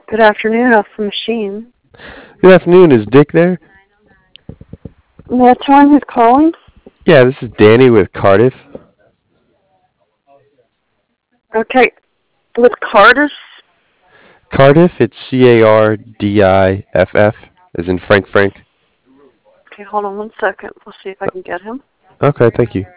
Good afternoon, off the machine. Good afternoon. Is Dick there? May I tell him who's calling? Yeah, this is Danny with Cardiff. Okay, with Cardis? Cardiff, it's Cardiff, as in Frank Frank. Okay, hold on 1 second. We'll see if I can get him. Okay, thank you.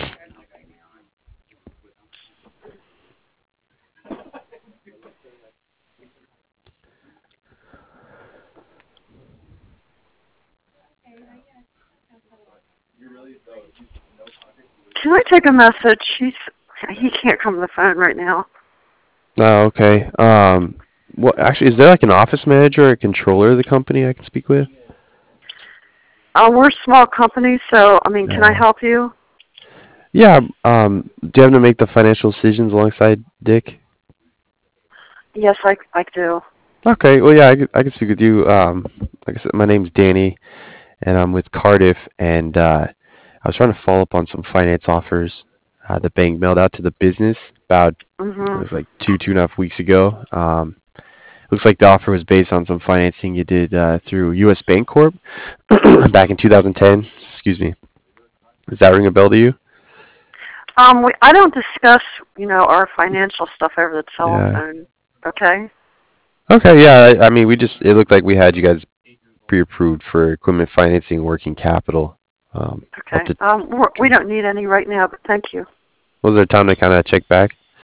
Can I take a message? He can't come to the phone right now. Oh, okay. What actually is there like an office manager or a controller of the company I can speak with? We're a small company, so, can I No. help you? Yeah. Do you have to make the financial decisions alongside Dick? Yes, I do. Okay. Well, yeah, I could speak with you. Like I said, my name's Danny, and I'm with Cardiff, and I was trying to follow up on some finance offers the bank mailed out to the business about it Mm-hmm. was like 2.5 weeks ago. Looks like the offer was based on some financing you did through U.S. Bancorp back in 2010. Excuse me. Does that ring a bell to you? I don't discuss, our financial stuff over the Yeah. telephone, okay? Okay. Yeah. I mean, it looked like we had you guys pre-approved for equipment financing, working capital. Up Okay. to We don't need any right now, but thank you. was there time to kind of check back?